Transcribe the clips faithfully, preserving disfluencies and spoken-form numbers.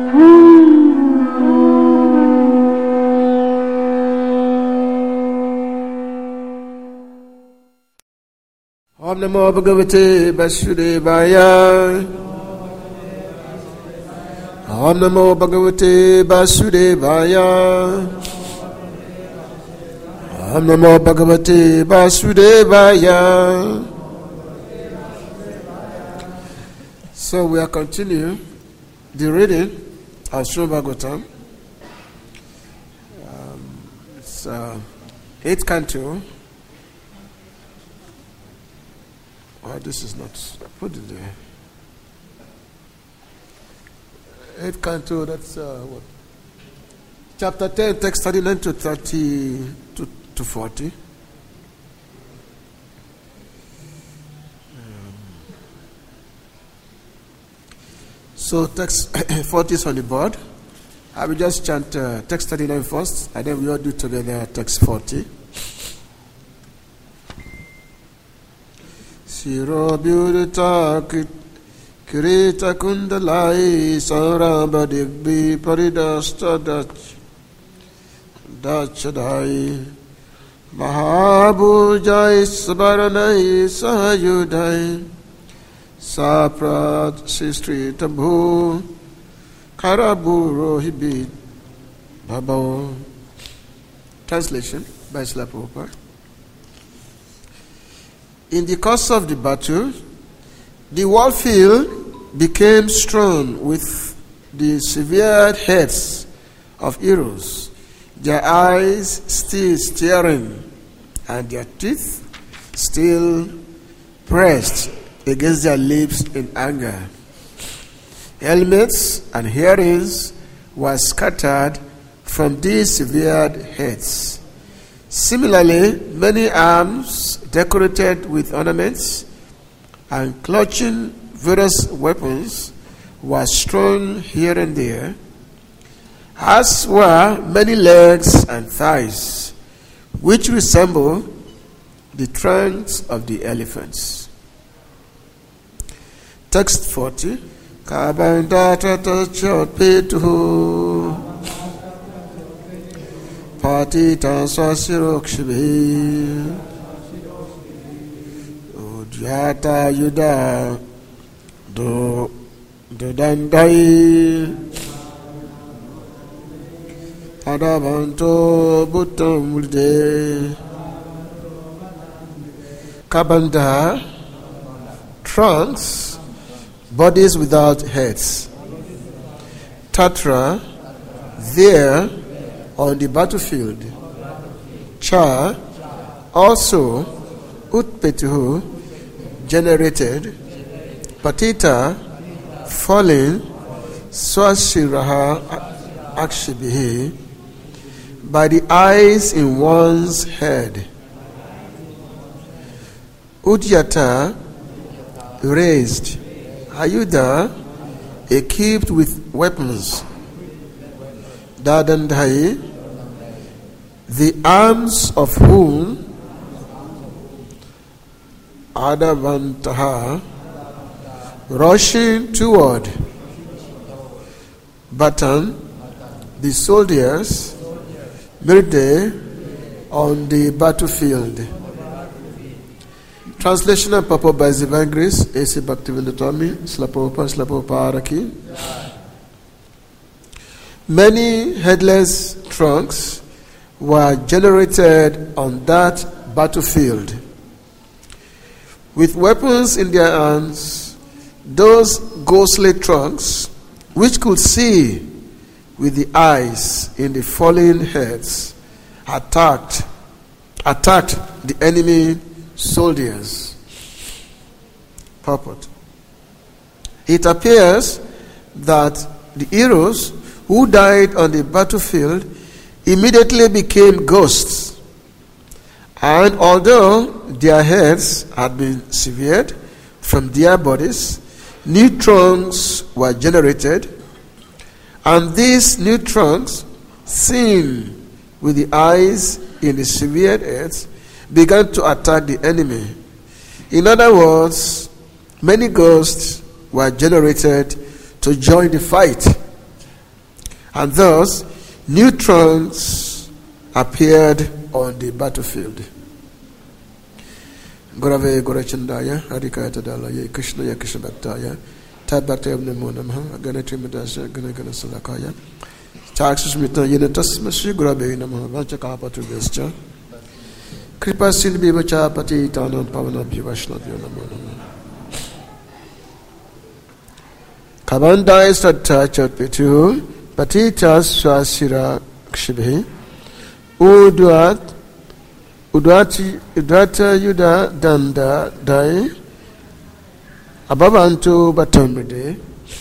Om Namo Bhagavate Vasudevaya. Om Namo Bhagavate Vasudevaya. Om Namo Bhagavate Vasudevaya. So we are continuing the reading of Srimad Bhagavatam. Um, it's uh, eighth canto. Oh, this is not. Put it there. Eighth canto. That's uh, what? Chapter ten, text thirty-nine to thirty to, to forty. Um, so text forty is on the board. I will just chant uh, text thirty-nine first, and then we all do together text forty. Siro Byurita Kirita Kundalai Saurabha Digbi Paridasta Dach Dachadai Mahabhujai Sabaranai Sahayudai Saprat Sistri Tabhu Karaburo Hibit Babo. Translation by Srila Prabhupada. In the course of the battle, the war field became strewn with the severed heads of heroes, their eyes still staring and their teeth still pressed against their lips in anger. Helmets and earrings were scattered from these severed heads. Similarly, many arms decorated with ornaments and clutching various weapons were strewn here and there, as were many legs and thighs, which resemble the trunks of the elephants. Text forty. Kabandata Chotpetu Patita Swasirokshibhi Udyata Yuda Do Dodandai Adavanto Buttam Ude Kabanda, trunks, bodies without heads. Tatra, there on the battlefield. Cha, also, Utpetu, generated. Patita, falling. Swashiraha Akshibihi, by the eyes in one's head. Udyata, raised. Ayuda, equipped with weapons. Dadandhai, the arms of whom Adavantaha, rushing toward. Batan, the soldiers, Mirde, on the battlefield. Translation and purport by Divine Grace, A C Bhaktivinoda Swami, Srila Prabhupada, Srila Prabhupada Araki. Many headless trunks were generated on that battlefield. With weapons in their hands, those ghostly trunks, which could see with the eyes in the fallen heads, attacked, attacked the enemy soldiers. Purport. It appears that the heroes who died on the battlefield immediately became ghosts, and although their heads had been severed from their bodies, new trunks were generated, and these new trunks, seen with the eyes in the severed heads, began to attack the enemy. In other words, many ghosts were generated to join the fight And thus, neutrons appeared on the battlefield. Gorave Gorachandaya, Adikaya Dalaya, Krishna Yakisha Bhaktaya, Tabakta Namaha, Ganatri Madasha, Ganagana Salakaya, Taxus Mita Unitas, Mashi Grabe Namaha, Vachakapa to Vescha, Kripa Silbi Vachapati, Tana Pavana Bivashna Namaha. Kabanda is at Tachat Pitu, Patitas Swasira Kshibi, Uduat. Udwati Udwata Yuda Danda Dai Ababantu Batamide.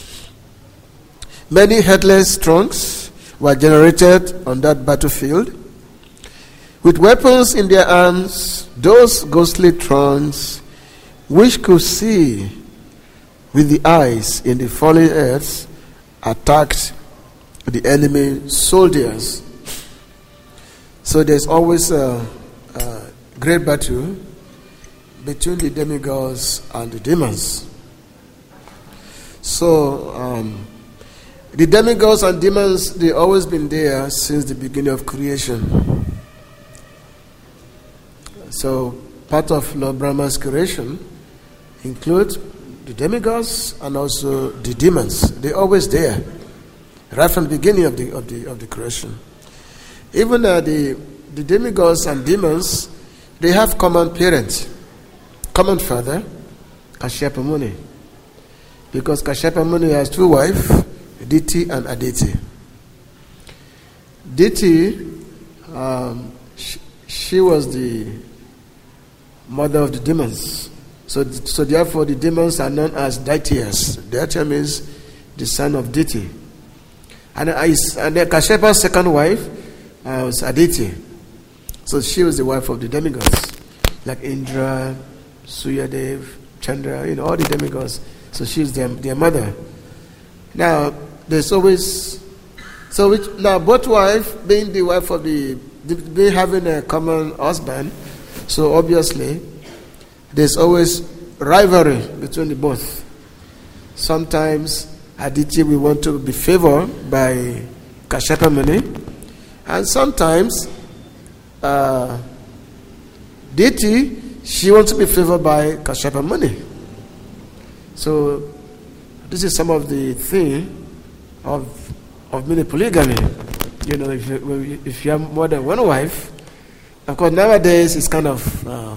Many headless trunks were generated on that battlefield. With weapons in their arms, those ghostly trunks, which could see with the eyes in the falling earth, attacked the enemy soldiers. So there's always a Uh, great battle between the demigods and the demons. So um, the demigods and demons, they've always been there since the beginning of creation. So part of Lord Brahma's creation includes the demigods and also the demons. They're always there, right from the beginning of the of the of the creation. Even uh, the The demigods and demons, they have common parents, common father, Kashyapa Muni. Because Kashyapa Muni has two wives, Diti and Aditi. Diti, um, she, she was the mother of the demons. So, so therefore the demons are known as Daityas. Daitya means the son of Diti. And, uh, and then Kashyapa's second wife uh, was Aditi. So she was the wife of the demigods, like Indra, Suryadev, Chandra, you know, all the demigods. So she's their, their mother. Now, there's always, so which, now both wives being the wife of the, they having a common husband, so obviously there's always rivalry between the both. Sometimes Aditi will want to be favored by Kashyapa Muni, and sometimes Uh, Diti, she wants to be favored by Kashyapa Muni. So this is some of the thing of of mini polygamy. You know, if you, if you have more than one wife, of course nowadays it's kind of uh,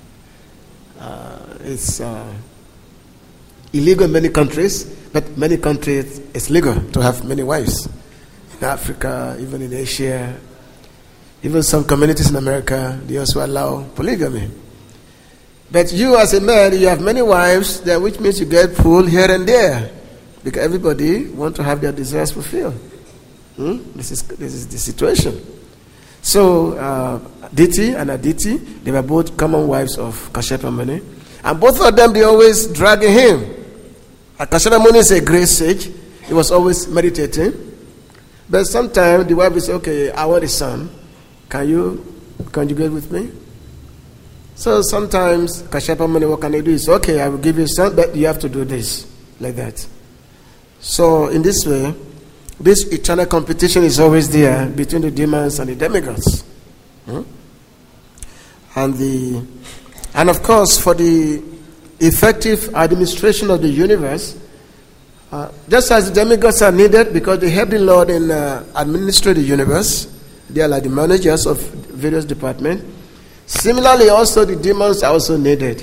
uh, it's uh, illegal in many countries, but many countries it's legal to have many wives. In Africa, even in Asia. Even some communities in America, they also allow polygamy. But you as a man, you have many wives, then which means you get pulled here and there. Because everybody wants to have their desires fulfilled. Hmm? This is this is the situation. So, uh, Diti and Aditi, they were both common wives of Kashyapa Muni. And both of them, they always dragging him. Kashyapa Muni is a great sage. He was always meditating. But sometimes the wife will say, okay, I want a son. Can you conjugate with me? So sometimes Kashyapa Muni, what can I do? Is okay, I will give you some, but you have to do this, like that. So in this way, this eternal competition is always there between the demons and the demigods. Hmm? And the and of course for the effective administration of the universe, uh, just as the demigods are needed because they help the Lord in uh, administering the universe. They are like the managers of various departments. Similarly, also the demons are also needed.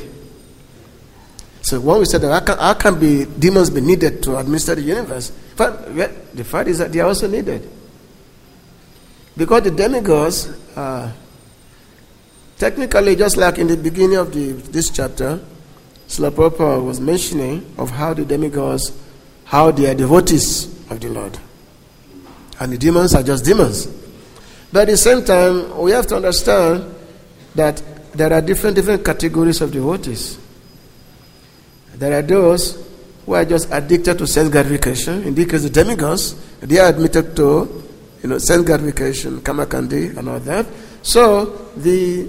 So when we said that, how can, how can be demons be needed to administer the universe? But the fact is that they are also needed. Because the demigods, uh, technically, just like in the beginning of the, this chapter, Srila Prabhupada was mentioning of how the demigods, how they are devotees of the Lord. And the demons are just demons. But at the same time, we have to understand that there are different different categories of devotees. There are those who are just addicted to sense gratification. In this case, the demigods, they are admitted to, you know, sense gratification, kamakandi, and all that. So the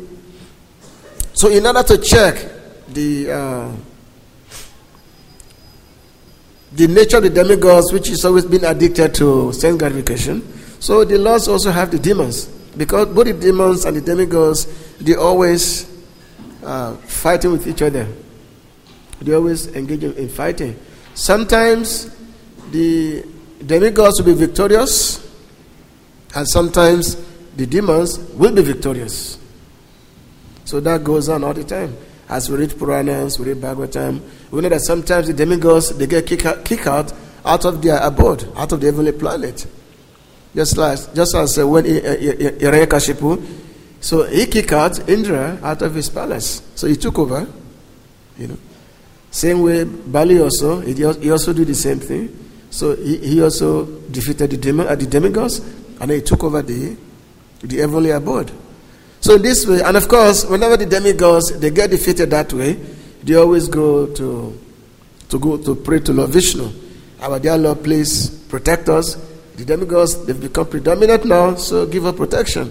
so in order to check the uh, the nature of the demigods, which is always been addicted to sense gratification. So the lords also have the demons, because both the demons and the demigods, they always uh, fighting with each other. They always engage in fighting. Sometimes the demigods will be victorious, and sometimes the demons will be victorious. So that goes on all the time. As we read Puranas, we read Bhagavatam, we know that sometimes the demigods, they get kicked out, kick out out of their abode, out of the heavenly planet. Just like, just as uh, when Hiranyakashipu, so he kicked out Indra out of his palace. So he took over, you know. Same way, Bali also, he, he also did the same thing. So he, he also defeated the, demon, uh, the demigods, and he took over the, the heavenly abode. So in this way, and of course, whenever the demigods, they get defeated that way, they always go to to go to pray to Lord Vishnu. Our dear Lord, please protect us. The demigods, they've become predominant now, so give us protection.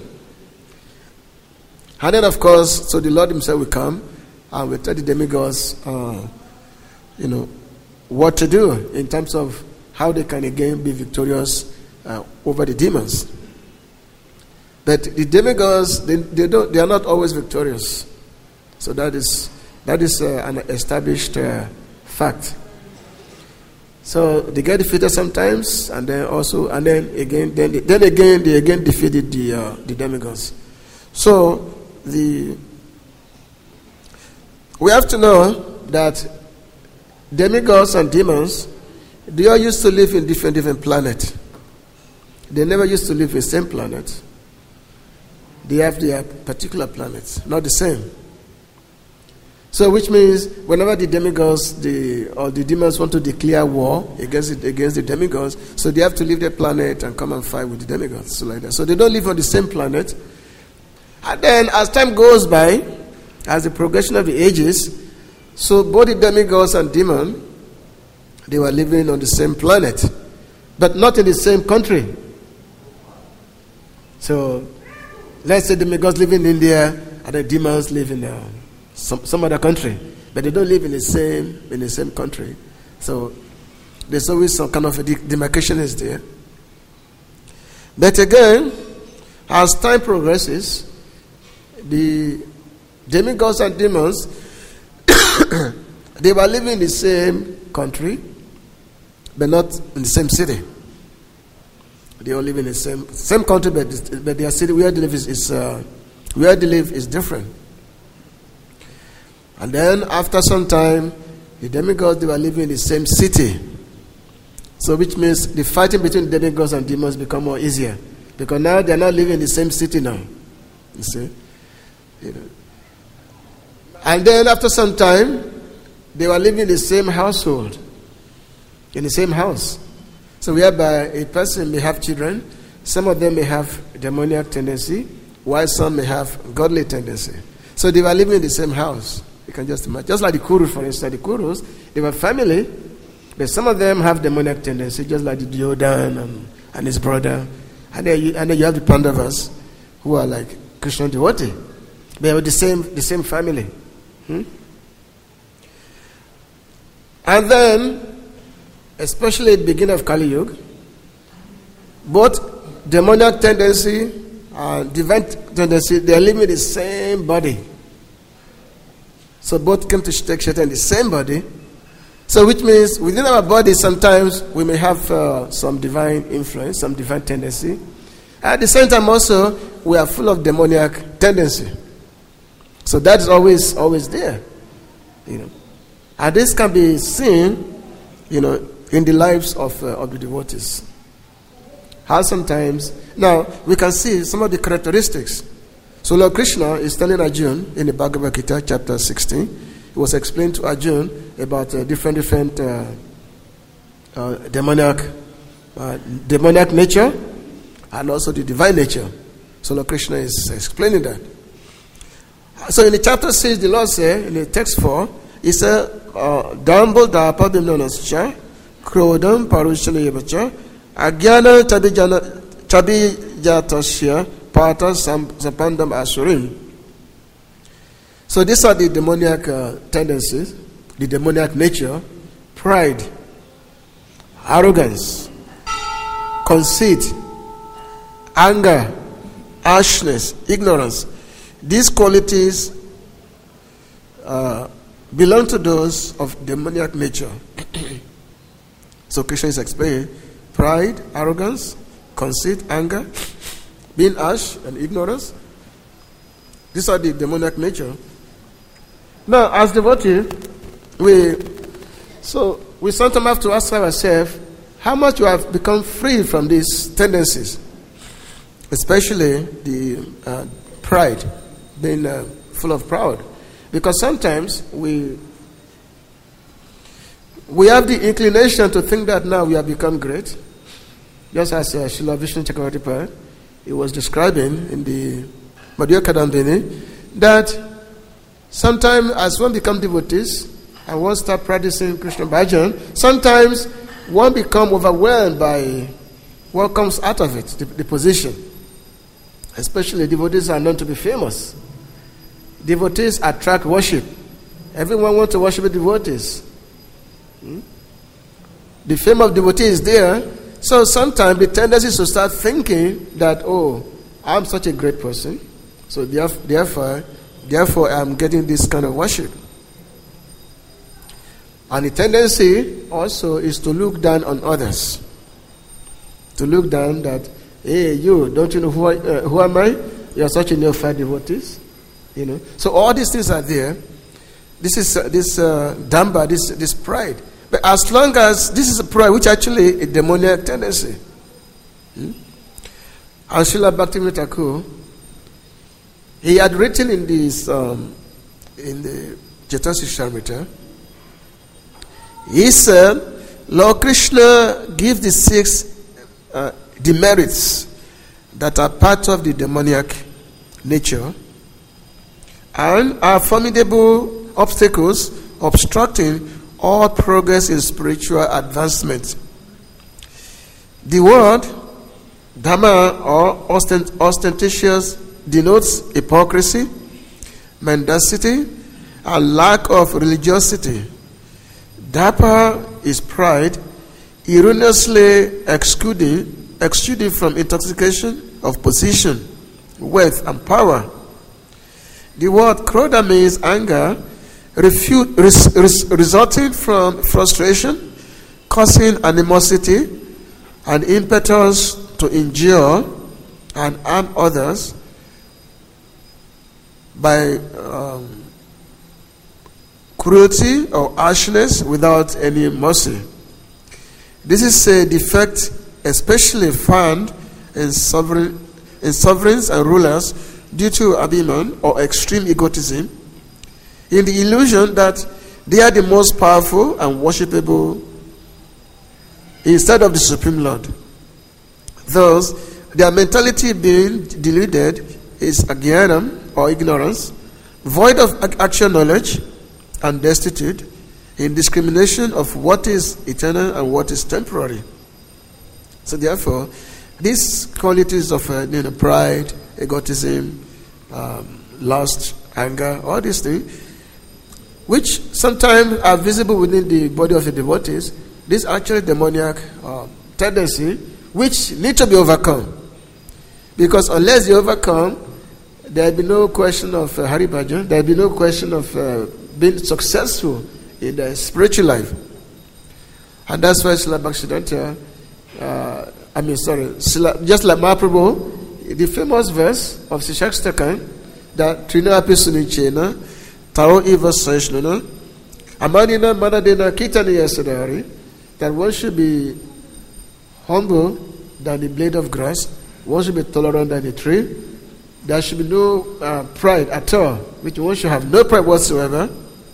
And then, of course, so the Lord himself will come and will tell the demigods, uh, you know, what to do in terms of how they can again be victorious uh, over the demons. But the demigods, they, they don't, they are not always victorious. So that is that is uh, an established uh, fact. So they get defeated sometimes, and then also, and then again, then then again, they again defeated the uh, the demigods. So the we have to know that demigods and demons, they all used to live in different different planets. They never used to live in the same planet. They have their particular planets, not the same. So, which means whenever the demigods, the or the demons want to declare war against it, against the demigods, so they have to leave their planet and come and fight with the demigods, so like that. So they don't live on the same planet. And then, as time goes by, as the progression of the ages, so both the demigods and demons, they were living on the same planet, but not in the same country. So, let's say the demigods live in India and the demons live in uh, some some other country, but they don't live in the same in the same country. So there's always some kind of a demarcation is there. But again, as time progresses, the demigods and demons they were living in the same country, but not in the same city. They all live in the same same country, but, but their city where they live is, is uh, where they live is different. And then after some time, the demigods, they were living in the same city. So which means the fighting between demigods and demons become more easier, because now they are not living in the same city now. You see, you know. And then after some time, they were living in the same household, in the same house. So whereby a person may have children, some of them may have demoniac tendency, while some may have godly tendency. So they were living in the same house. You can just imagine. Just like the Kurus, for instance, the Kurus, they were family, but some of them have demoniac tendency, just like the Duryodhana and, and his brother. And then, you, and then you have the Pandavas, who are like Krishna devotee. They are the same, the same family. Hmm? And then, especially at the beginning of Kali Yuga, both demoniac tendency and divine tendency, they are living in the same body. So both came to take shelter in the same body. So which means within our body sometimes we may have uh, some divine influence, some divine tendency. At the same time also we are full of demoniac tendency. So that is always always there. You know. And this can be seen, you know, in the lives of, uh, of the devotees. How sometimes, now we can see some of the characteristics. So Lord Krishna is telling Arjuna in the Bhagavad Gita chapter sixteen, it was explained to Arjuna about uh, different different uh, uh, demoniac uh, demoniac nature and also the divine nature. So Lord Krishna is explaining that. So in the chapter six, the Lord said, in the text four, he said, Dambal Dapa Bimnonascha, Krodam Parushana Yabacha, Agyana Chabijatasya, Pata Sapandam Asurim. So these are the demoniac uh, tendencies, the demoniac nature, pride, arrogance, conceit, anger, harshness, ignorance. These qualities uh, belong to those of demoniac nature. So Christians explain pride, arrogance, conceit, anger, being harsh, and ignorance. These are the demoniac nature. Now, as devotees, we so we sometimes have to ask ourselves how much we have become free from these tendencies, especially the uh, pride, being uh, full of pride, because sometimes we we have the inclination to think that now we have become great, just as uh, Srila Vishnu Chakravarti Pad, he was describing in the Madhya Kadambini, that sometimes as one becomes devotees and one start practicing Krishna bhajan, sometimes one become overwhelmed by what comes out of it, the, the position. Especially devotees are known to be famous. Devotees attract worship. Everyone wants to worship the devotees. Hmm? The fame of devotees is there. So sometimes the tendency is to start thinking that, oh, I'm such a great person, so therefore, therefore I'm getting this kind of worship. And the tendency also is to look down on others. To look down that, hey, you, don't you know who, I, uh, who am I? You're such a neophyte devotee. You know. So all these things are there. This is uh, this uh, damba, this this pride. But as long as this is a pride, which actually a demoniac tendency. Hmm? And Srila Bhaktivinoda Thakur, he had written in this um, in the Chaitanya Charitamrita, he said, Lord Krishna gives the six uh, demerits that are part of the demoniac nature and are formidable obstacles obstructing all progress in spiritual advancement. The word Dhamma or ostent- ostentatious denotes hypocrisy, mendacity, and lack of religiosity. Dapa is pride, erroneously excluding, excluding from intoxication of position, wealth, and power. The word Krodha means anger, refute, res, res, resulting from frustration, causing animosity, and impetus to injure and harm others by um, cruelty or harshness without any mercy. This is a defect especially found in, sovereign, in sovereigns and rulers due to abhiman or extreme egotism, in the illusion that they are the most powerful and worshipable instead of the Supreme Lord. Thus, their mentality being deluded is ajnanam or ignorance, void of actual knowledge, and destitute in discrimination of what is eternal and what is temporary. So therefore, these qualities of uh, you know, pride, egotism, um, lust, anger, all these things, which sometimes are visible within the body of the devotees, this actually demoniac uh, tendency, which need to be overcome. Because unless you overcome, there will be no question of uh, Hari Bhajan, there will be no question of uh, being successful in the spiritual life. And that's why Srila Bhaktisiddhanta, uh, I mean, sorry, Srila, just like Mahaprabhu, the famous verse of Sishakstakan, that Trinapi Sunichena, Taro Eva Seshnuna, Amanina Manadena Kitani Yasadari, that one should be humble than the blade of grass, one should be tolerant than the tree, there should be no uh, pride at all, which one should have no pride whatsoever.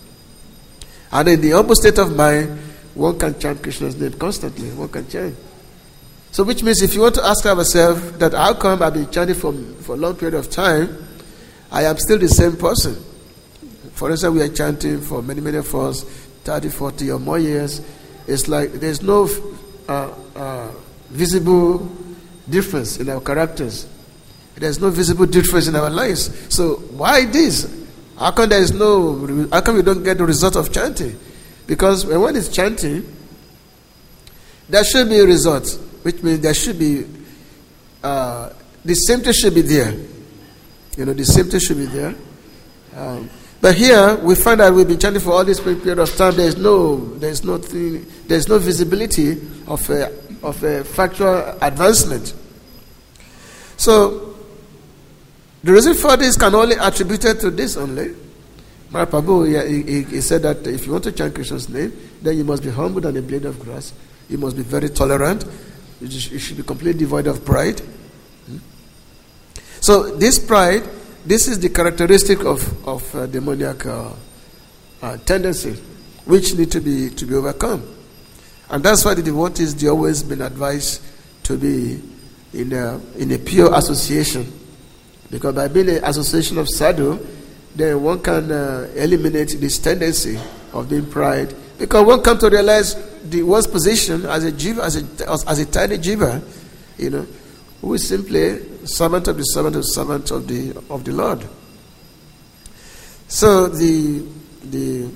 And in the humble state of mind, one can chant Krishna's name constantly, one can chant. So which means if you want to ask ourselves that how come I've been chanting for, for a long period of time, I am still the same person. For instance, we are chanting for many, many of us, thirty, forty or more years. It's like there's no uh, uh, visible difference in our characters. There's no visible difference in our lives. So why this? How come there is no? How come we don't get the result of chanting? Because when it's chanting, there should be a result, which means there should be, uh, the symptom should be there. You know, the symptom should be there. Um, but here, we find that we've been chanting for all this period of time. There is no, there is no, thing, there is no visibility of a, of a factual advancement. So, the reason for this can only be attributed to this only. Mahaprabhu, he, he, he said that if you want to chant Krishna's name, then you must be humble than a blade of grass. You must be very tolerant. You, just, you should be completely devoid of pride. Hmm? So this pride, this is the characteristic of, of uh, demoniac uh, uh, tendency, which need to be to be overcome. And that's why the devotees, they always been advised to be in a, in a pure association. Because by being an association of sadhu, then one can uh, eliminate this tendency of being pride. Because one comes to realize the one's position as a jiva, as a, as a tiny jiva, you know, who is simply servant of the servant of the servant of the of the Lord. So the the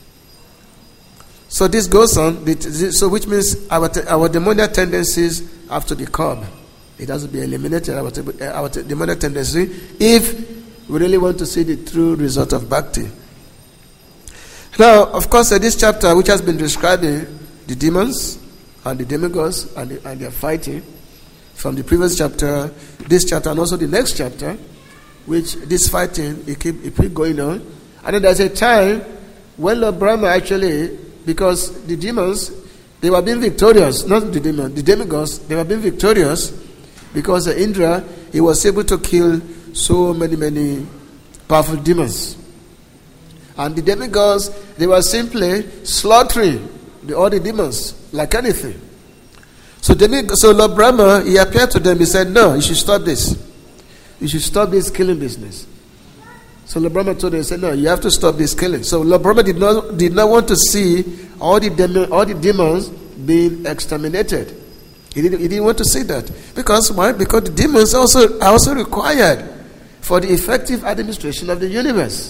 so this goes on. The, the, so which means our our demoniac tendencies have to be curbed. It has to be eliminated. Our our demoniac tendency, if we really want to see the true result of bhakti. Now, of course, uh, this chapter, which has been describing the demons and the demigods and, the, and their fighting, from the previous chapter, this chapter, and also the next chapter, which this fighting, it keep, it keep going on. And then there's a time when Lord Brahma actually, because the demons, they were being victorious, not the demons, the demigods, they were being victorious, because uh, Indra, he was able to kill so many, many powerful demons. And the demigods, they were simply slaughtering the, all the demons like anything. So, demig- so Lord Brahma, he appeared to them, he said, no, you should stop this. You should stop this killing business. So Lord Brahma told them, he said, no, you have to stop this killing. So Lord Brahma did not, did not want to see all the, dem- all the demons being exterminated. He didn't, he didn't want to see that. Because why? Because the demons also are also required for the effective administration of the universe.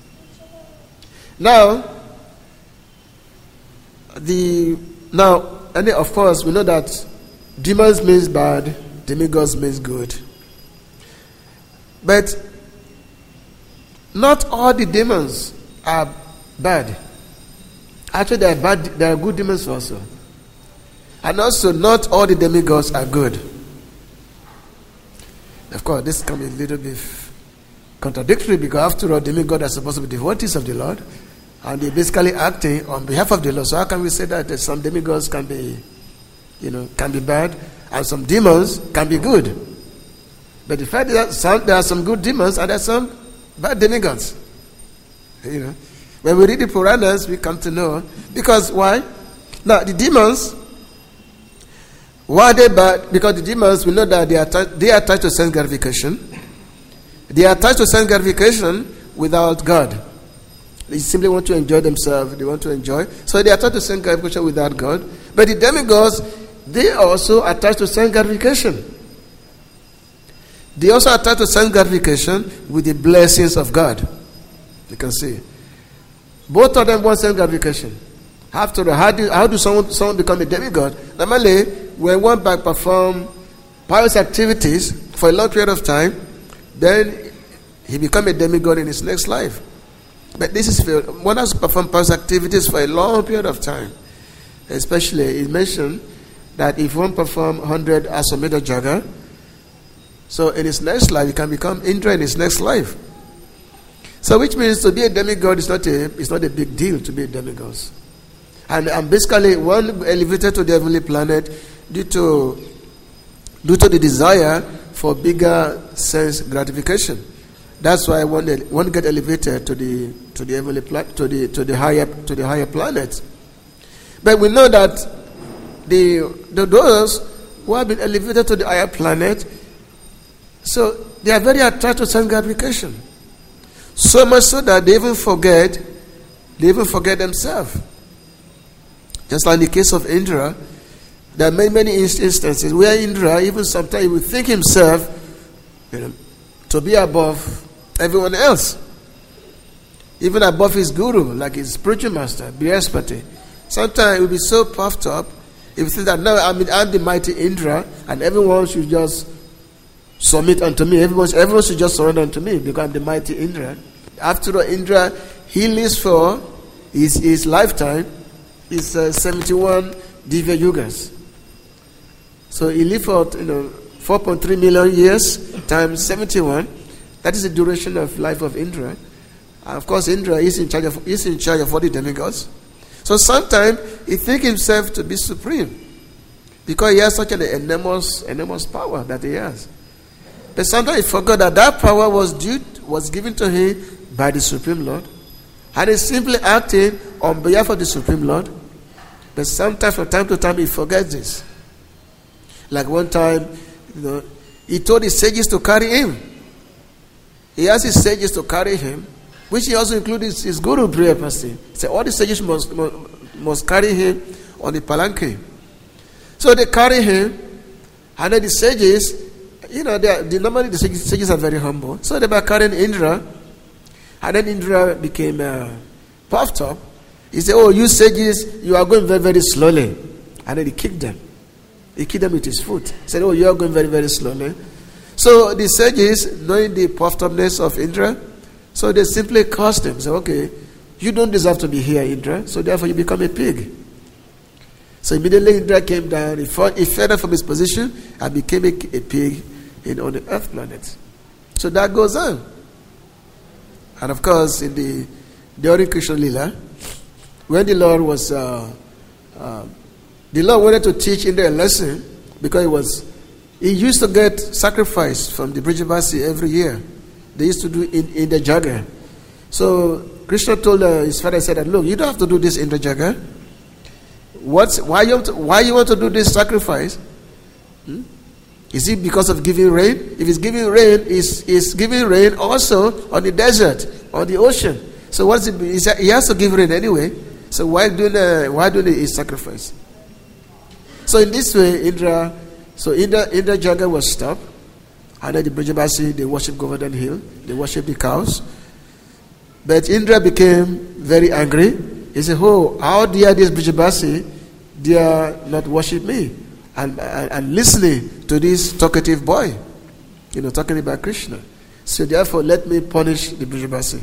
Now, the now, and of course, we know that demons means bad, demigods means good. But not all the demons are bad. Actually, there are bad, there are good demons also, and also not all the demigods are good. Of course, this can be a little bit contradictory because, after all, demigods are supposed to be devotees of the Lord. And they're basically acting on behalf of the Lord. So how can we say that some demigods can be, you know, can be bad, and some demons can be good? But the fact is that some, there are some good demons and there are some bad demigods. You know, when we read the Puranas, we come to know. Because why? Now the demons, why are they bad? Because the demons, we know that they are t- they are attached to sense gratification. They are attached to sense gratification without God. They simply want to enjoy themselves. They want to enjoy. So they are attached to sense gratification without God. But the demigods, they are also attached to sense gratification. They also attach to sense gratification with the blessings of God. You can see. Both of them want sense gratification. After all, how do, how do someone, someone become a demigod? Normally, when one performs pious activities for a long period of time, then he becomes a demigod in his next life. But this is for one has performed pious activities for a long period of time. Especially, it mentioned that if one perform one hundred Aswamedha Jaga, so in his next life, he can become Indra in his next life. So which means to be a demigod is not a, it's not a big deal to be a demigod. And, and basically, one elevated to the heavenly planet due to, due to the desire for bigger sense gratification. That's why one one get elevated to the to the heavenly pla- to the to the higher to the higher planet. But we know that the, the those who have been elevated to the higher planet, so they are very attached to sense gratification. So much so that they even forget they even forget themselves. Just like in the case of Indra, there are many many instances where Indra even sometimes he will think himself, you know, to be above everyone else, even above his guru, like his spiritual master, Brihaspati. Sometimes he will be so puffed up If you think that now I'm, I'm the mighty Indra and everyone should just submit unto me, everyone, everyone should just surrender unto me because I'm the mighty Indra. After all, Indra, he lives for his, his lifetime is uh, seventy-one Divya Yugas. So he lived for you know four point three million years times seventy-one. That is the duration of life of Indra. And of course, Indra is in charge of is in charge of all the demigods. So sometimes he thinks himself to be supreme because he has such an enormous, enormous power that he has. But sometimes he forgot that that power was due, was given to him by the Supreme Lord, and he's simply acting on behalf of the Supreme Lord. But sometimes, from time to time, he forgets this. Like one time, you know, he told his sages to carry him. He asked his sages to carry him, which he also included his, his guru prayer person. He said all the sages must, must, must carry him on the palanquin. So they carry him, and then the sages, you know, they are, the, normally the sages, sages are very humble. So they were carrying Indra, and then Indra became uh, puffed up. He said, oh, you sages, you are going very, very slowly. And then he kicked them. He kicked them with his foot. He said, oh, you are going very, very slowly. So the sages, knowing the puffed upness of Indra, so they simply cursed him. Say, okay, you don't deserve to be here, Indra, so therefore you become a pig. So immediately Indra came down, he, fought, he fell from his position and became a, a pig in, on the earth planet. So that goes on. And of course, in the during Krishna Lila, when the Lord was, uh, uh, the Lord wanted to teach Indra a lesson because it was, he used to get sacrifice from the Brijavasi every year. They used to do in, in the Jaga. So Krishna told uh, his father, said that, look, you don't have to do this in the Jaga. What's, why, you want to, why you want to do this sacrifice? Hmm? Is it because of giving rain? If it's giving rain, it's, it's giving rain also on the desert, on the ocean. So what's it? He has to give rain anyway. So why doing uh, why doing his sacrifice? So in this way, Indra, so Indra, Indra Jaga was stopped. And then the Brijavasi, they worship Govardhan Hill. They worship the cows. But Indra became very angry. He said, oh, how dare this Brijavasi dare not worship me? And, and, and listening to this talkative boy, you know, talking about Krishna. So therefore, let me punish the Brijavasi.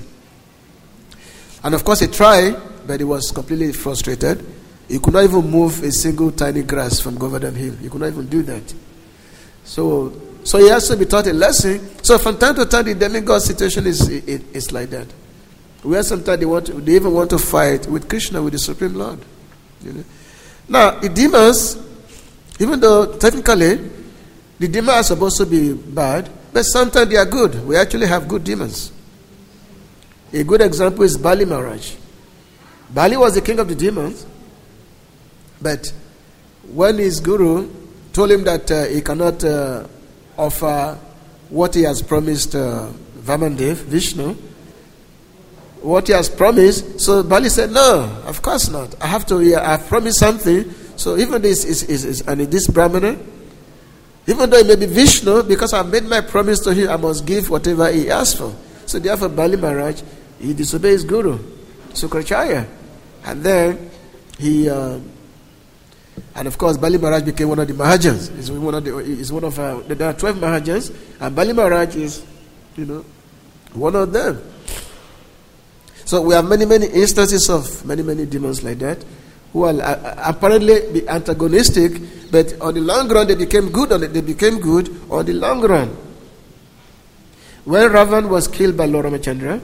And of course, he tried, but he was completely frustrated. He could not even move a single tiny grass from Govardhan Hill. He could not even do that. So, so he has to be taught a lesson. So from time to time, the demigod situation is it, it's like that. Where sometimes they want to, they even want to fight with Krishna, with the Supreme Lord. You know? Now, the demons, even though technically the demons are supposed to be bad, but sometimes they are good. We actually have good demons. A good example is Bali Maharaj. Bali was the king of the demons, but when his guru told him that uh, he cannot uh, offer what he has promised uh, Vamandev, Vishnu, what he has promised, so Bali said, no, of course not. I have to, I have promised something. So even this is, is, is and this Brahmana, even though it may be Vishnu, because I made my promise to him, I must give whatever he asked for. So therefore, Bali Maharaj, he disobeyed his guru, Sukracharya. And then he, uh, and of course, Bali Maharaj became one of the Mahajans. He's one of the, he's one of, uh, there are twelve Mahajans, and Bali Maharaj is, you know, one of them. So we have many, many instances of many, many demons like that, who are uh, apparently be antagonistic, but on the long run they became good. On the, they became good on the long run. When Ravan was killed by Lord Ramachandra,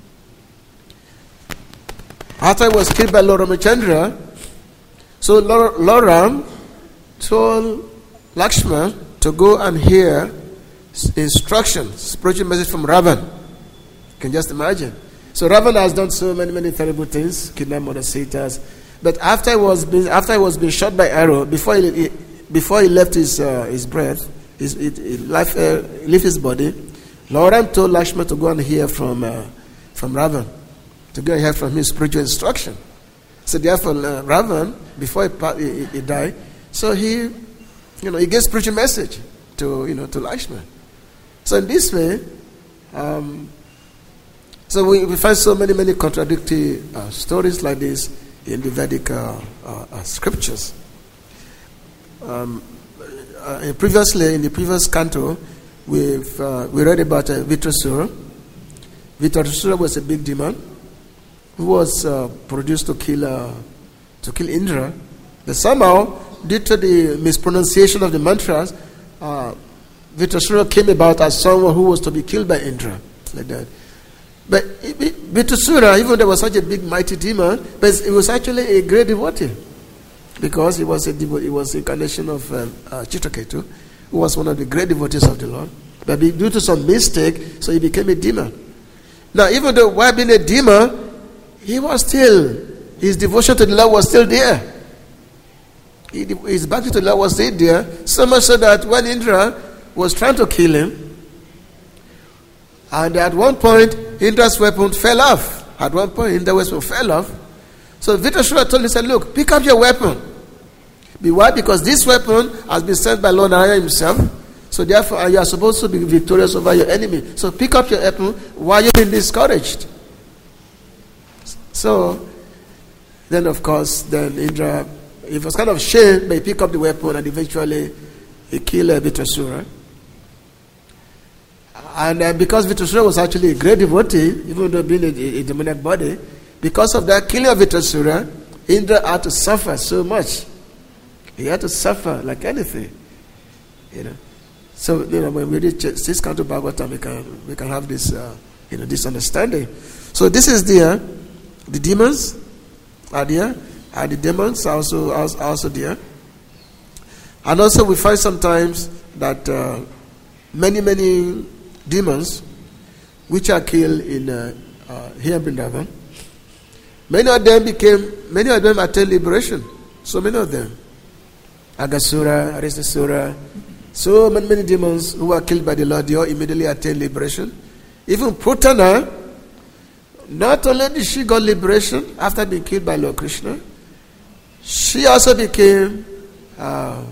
after he was killed by Lord Ramachandra, so Lord, Lord Ram told Lakshman to go and hear instructions, spiritual message from Ravan. You can just imagine. So Ravan has done so many, many terrible things, kidnapped Mother Sita's. But after he was being, after he was being shot by arrow, before he, he before he left his uh, his breath, his, his, his life uh, left his body, Lord Ram told Lakshman to go and hear from uh, from Ravan, to go and hear from his spiritual instruction. So therefore, uh, Ravan, before he, he, he died, so he, you know, he gave spiritual message to you know to Lakshman. So in this way, um, so we, we find so many many contradictory uh, stories like this in the Vedic uh, uh, uh, scriptures. um, uh, previously in the previous canto, we've uh, we read about uh, Vitrasura. Vitrasura was a big demon who was uh, produced to kill uh, to kill Indra. But somehow, due to the mispronunciation of the mantras, uh, Vitrasura came about as someone who was to be killed by Indra, like that. But Vitrasura, even though there was such a big mighty demon, but it was actually a great devotee, because he was a devo- he was incarnation of um, uh, Chitraketu, who was one of the great devotees of the Lord. But due to some mistake, so he became a demon. Now, even though while being a demon, he was still, his devotion to the Lord was still there. He, his battle to the Lord was still there, so much so that when Indra was trying to kill him, and at one point, Indra's weapon fell off. At one point, Indra's weapon fell off. So Vitrasura told him, said, look, pick up your weapon. Why? Because this weapon has been sent by Lord Narayana himself. So therefore, you are supposed to be victorious over your enemy. So pick up your weapon while you're being discouraged. So, then of course, then Indra, he was kind of ashamed, but he picked up the weapon and eventually he killed uh, Vitrasura. And uh, because Vitrasura was actually a great devotee, even though being a, a, a demonic body, because of that killing of Vitrasura, Indra had to suffer so much. He had to suffer like anything, you know. So, you know, when we read six canto Bhagavatam, we can we can have this, uh, you know, this understanding. So this is there. The demons are there, and the demons are also are also there. And also, we find sometimes that uh, many many demons, which are killed in uh, uh, here in Vrindavan, many of them became many of them attained liberation. So many of them. Agasura, Aristasura, so many, many demons who were killed by the Lord, they all immediately attained liberation. Even Putana, not only did she got liberation after being killed by Lord Krishna, she also became, uh,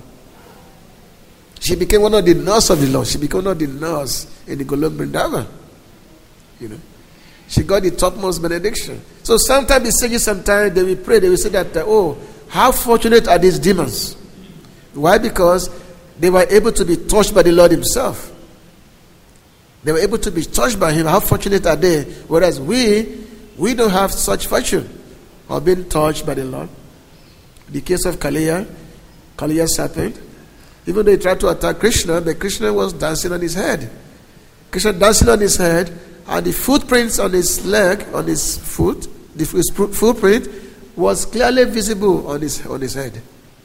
she became one of the nurses of the Lord. She became one of the nurses in the Golok Vrindavan. You know, she got the topmost benediction. So sometimes the sages, sometimes they will pray, they will say that, uh, oh, how fortunate are these demons? Why? Because they were able to be touched by the Lord himself. They were able to be touched by him. How fortunate are they? Whereas we, we don't have such fortune of being touched by the Lord. The case of Kaliya, Kaliya's serpent, even though he tried to attack Krishna, but Krishna was dancing on his head. Krishna dancing on his head, and the footprints on his leg, on his foot, the his footprint was clearly visible on his on his head.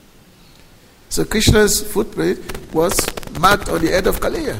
So Krishna's footprint was marked on the head of Kaliya.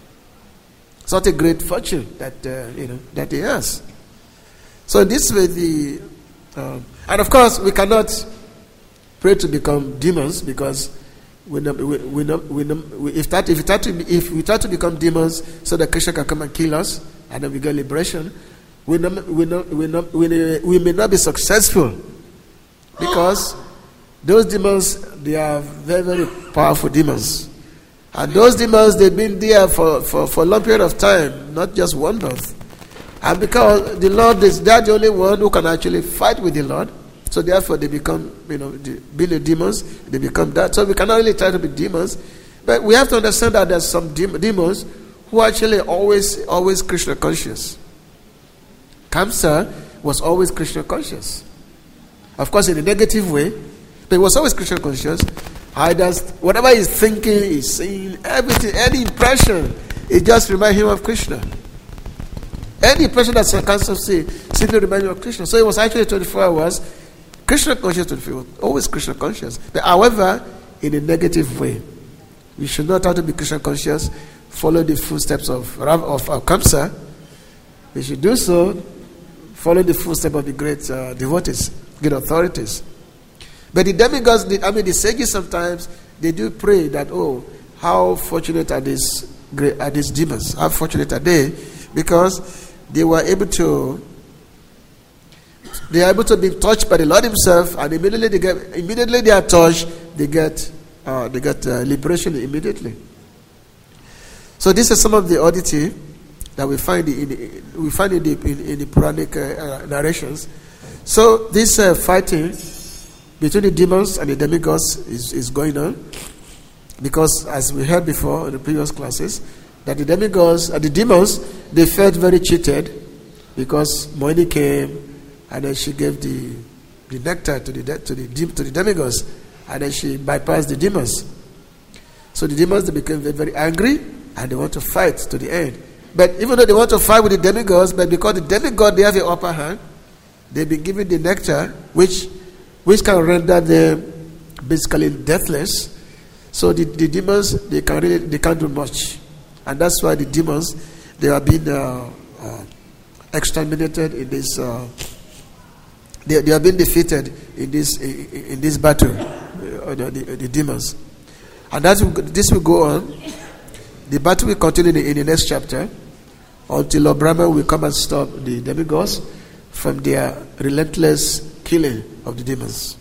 Such a great fortune that uh, you know that he has. So in this way, the um, and of course we cannot pray to become demons, because we we we, we, we if that if we try to if we try to become demons so that Krishna can come and kill us and then we get liberation, we not, we not, we not, we we may not be successful, because those demons, they are very, very powerful demons. And those demons, they've been there for, for, for a long period of time, not just one month. And because the Lord is, they're the only one who can actually fight with the Lord. So therefore they become, you know, the, being the demons, they become that. So we cannot really try to be demons. But we have to understand that there's some de- demons who actually always, always Krishna conscious. Kamsa was always Krishna conscious. Of course, in a negative way. But he was always Krishna conscious. I just, whatever he's thinking, he's saying, everything, any impression, it just reminds him of Krishna. Any impression that Sankansa say simply reminds him of Krishna. So it was actually twenty-four hours, Krishna conscious twenty-four, always Krishna conscious. But however, in a negative way. We should not try to be Krishna conscious, follow the footsteps of Rav of uh, Kamsa. We should do so, follow the footsteps of the great uh, devotees, great authorities. But the demigods, the, I mean the sages sometimes, they do pray that, oh, how fortunate are these great, are these demons? How fortunate are they? Because they were able to, they are able to be touched by the Lord himself, and immediately they get, immediately they are touched, they get, uh, they get uh, liberation immediately. So this is some of the oddity that we find in the, we find in the in, in the Puranic uh, narrations. So this uh, fighting between the demons and the demigods is, is going on. Because as we heard before in the previous classes, that the demigods, uh, the demons, they felt very cheated because Moini came and then she gave the, the nectar to the, to, the, to the demigods, and then she bypassed the demons. So the demons, they became very, very angry and they want to fight to the end. But even though they want to fight with the demigods, but because the demigod, they have the upper hand, they've been given the nectar, which which can render them basically deathless. So the, the demons, they can really, they can't do much. And that's why the demons, they are being uh, uh, exterminated in this, uh, they, they are being defeated in this in, in this battle, uh, the, the, the demons. And that will, this will go on. The battle will continue in the, in the next chapter until Lord Brahma will come and stop the demigods from their relentless killing of the demons.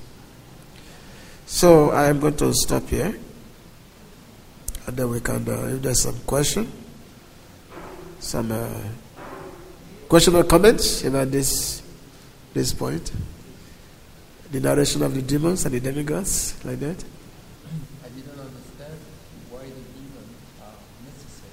So I am going to stop here. And then we can, uh, if there's some question, some uh, question or comments about this this point, the narration of the demons and the demigods, like that. I didn't understand why the demons are necessary.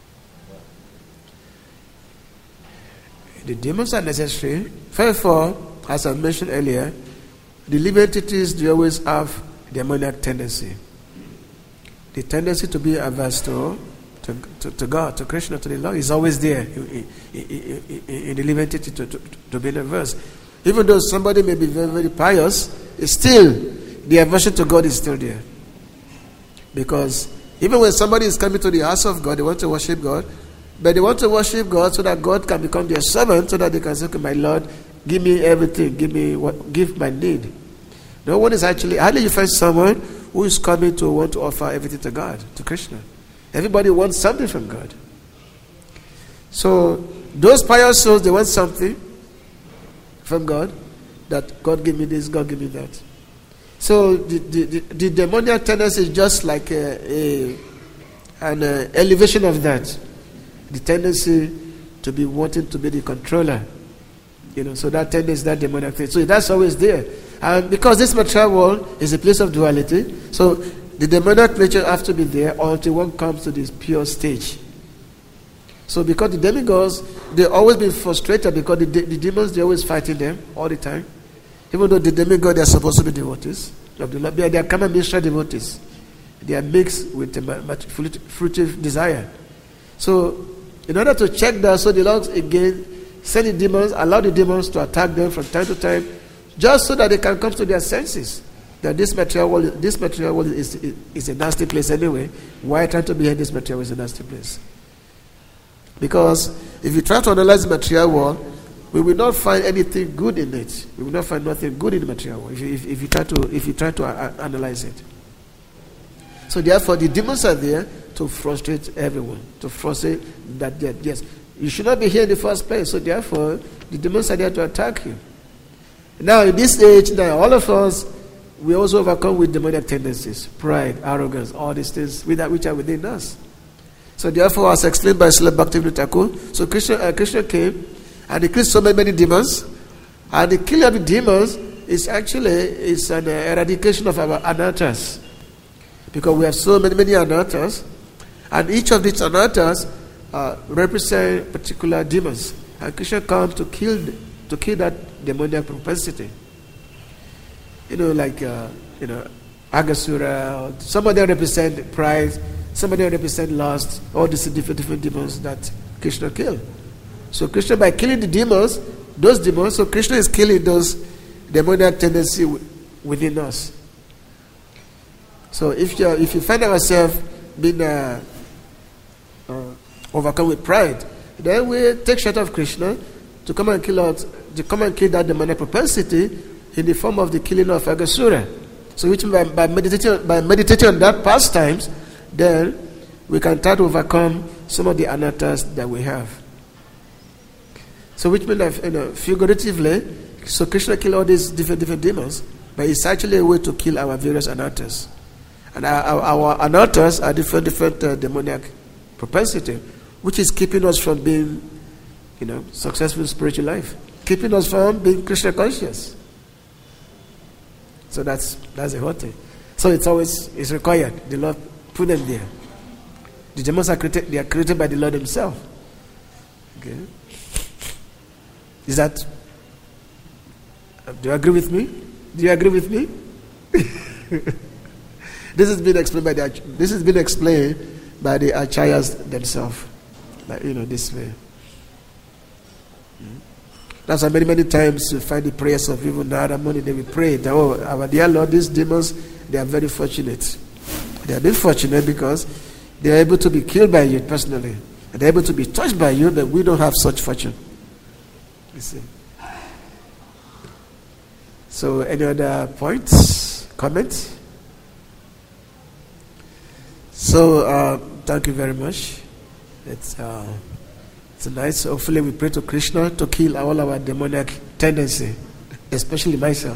The demons are necessary. First of all, as I mentioned earlier, the living entities, they always have demoniac tendency. The tendency to be averse to, to, to, to God, to Krishna, to the Lord is always there in, in, in, in the living entity to, to, to be averse. Even though somebody may be very, very pious, still the aversion to God is still there. Because even when somebody is coming to the house of God, they want to worship God, but they want to worship God so that God can become their servant, so that they can say, okay, my Lord, give me everything, give me what, give my need. No one is actually, hardly you find someone who is coming to want to offer everything to God, to Krishna. Everybody wants something from God. So those pious souls, they want something from God, that God give me this, God give me that. So the, the, the, the demoniac tendency is just like a, a, an uh, elevation of that. The tendency to be wanting to be the controller. You know, so that tendency, that demoniac thing. So that's always there. And because this material world is a place of duality, so the demoniac nature has to be there until one comes to this pure stage. So because the demigods, they always been frustrated because the, the demons, they're always fighting them all the time. Even though the demigods, they are supposed to be devotees of the Lord, they are common ministry devotees. They are mixed with the fruitive desire. So in order to check that, so the Lord again send the demons, allow the demons to attack them from time to time, just so that they can come to their senses. That this material world, this material world is, is, is a nasty place anyway. Why trying to be in this material is a nasty place? Because if you try to analyze the material world, we will not find anything good in it. We will not find nothing good in the material world if you, if, if you try to if you try to uh, analyze it. So therefore, the demons are there to frustrate everyone, to frustrate that yes, you should not be here in the first place. So therefore, the demons are there to attack you. Now, in this age, now all of us, we also overcome with demoniac tendencies, pride, arrogance, all these things which are within us. So therefore, as explained by Srila Bhaktivinoda Thakur, so Krishna, uh, Krishna came and he killed so many, many demons, and the killing of the demons is actually is an uh, eradication of our anarthas, because we have so many, many anarthas, and each of these anarthas uh, represent particular demons, and Krishna comes to kill to kill that demoniac propensity. You know, like uh, you know, Aghasura. Some of them represent pride. Some of them represent lust. All these different different demons that Krishna killed. So Krishna, by killing the demons, those demons, so Krishna is killing those demoniac tendency w- within us. So if you if you find ourselves being uh, uh, overcome with pride, then we take shelter of Krishna to come and kill out, to come and kill that demonic propensity in the form of the killing of Aghasura. So which by, by meditating by meditating on that pastimes, then we can try to overcome some of the anarthas that we have. So which means that, you know, figuratively, so Krishna killed all these different different demons, but it's actually a way to kill our various anarthas. And our, our, our anarthas are different different uh, demoniac propensity, which is keeping us from being, you know, successful in spiritual life, keeping us from being Krishna conscious. So that's that's the whole thing. So it's always it's required. The Lord put them there. The demons are created, they are created by the Lord himself. Okay. Is that, do you agree with me? Do you agree with me? This has been explained by the this has been explained by the Acharyas themselves. Like, you know, this way. That's why many, many times you find the prayers of even the other morning they will pray that, oh, our dear Lord, these demons, they are very fortunate. They are very fortunate because they are able to be killed by you personally. And they are able to be touched by you, but we don't have such fortune. You see. So, any other points, comments? So, uh, thank you very much. It's uh, it's nice. Hopefully, we pray to Krishna to kill all our demonic tendency, especially myself.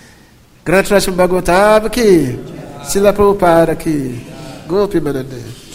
Grant Rashmi Bhagavatam ki, Srila Prabhupada ki, Gopi Manande.